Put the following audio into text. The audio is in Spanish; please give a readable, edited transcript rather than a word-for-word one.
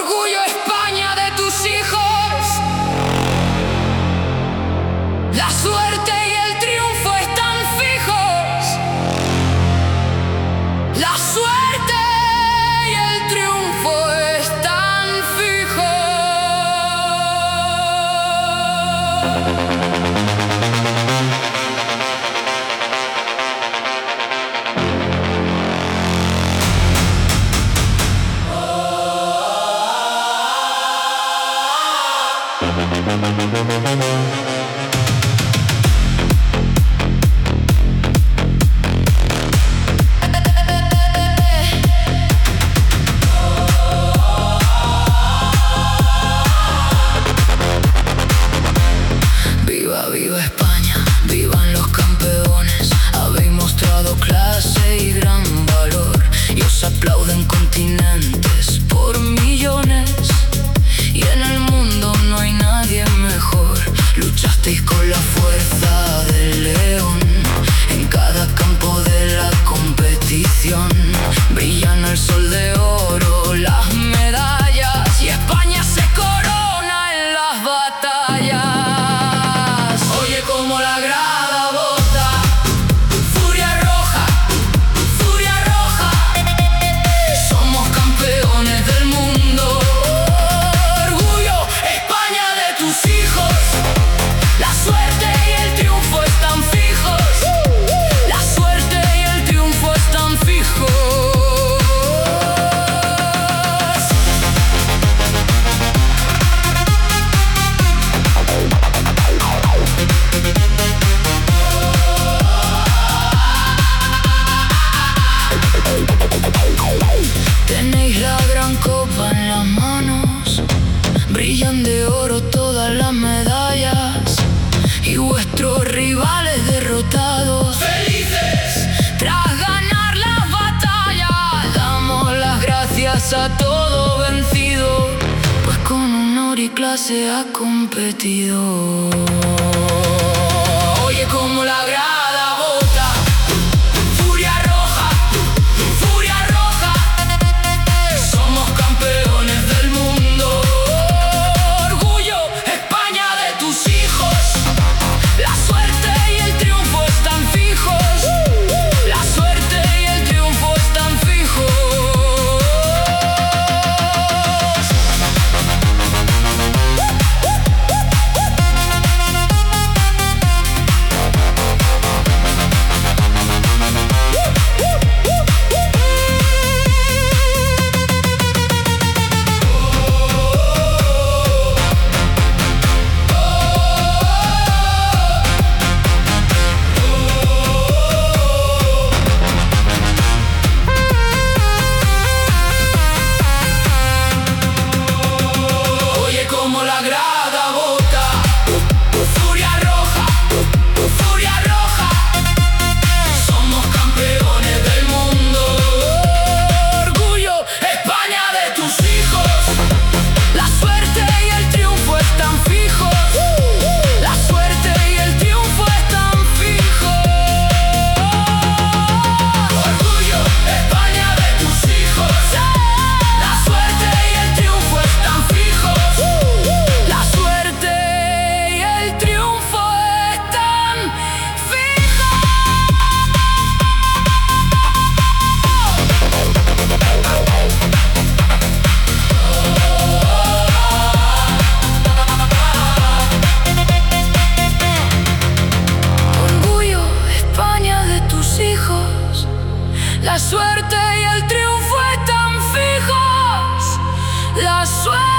Orgullo España de tus hijos. La suerte y el triunfo están fijos. La suerte y el triunfo están fijos. Viva, viva España, vivan los campeones. Habéis mostrado clase y gran valor, y os aplauden continentes por millones. Y en el mundo no hay nadie mejor. Luchasteis con la fuerza del león en cada campo de la competición. Brillan al sol de oro las medallas, y España se corona en las batallas. Oye como la grada bota, furia roja, furia roja. Somos campeones del mundo. Orgullo España de tus hijos. La suerte y el triunfo están fijos. La suerte y el triunfo están fijos. Tenéis la gran copa en las manos, brillan de oro todas las medallas, y vuestros rivales derrotados felices tras ganar las batallas. Damos las gracias a todo vencido, pues con honor y clase ha competido. Oye como la grada bota, furia roja, furia roja. Somos campeones del mundo. Orgullo España de tus hijos. La suerte y el triunfo están fijos. La suerte y el triunfo están fijos. Oye como la grada bota, furia roja, furia roja. Somos campeones del mundo. Orgullo España de tus hijos. La suerte y el triunfo están fijos. La suerte y el triunfo están fijos. Orgullo España de tus hijos. La suerte y el triunfo están fijos. La suerte y el triunfo están fijos. Orgullo España de tus hijos. La suerte y el triunfo están fijos. La suerte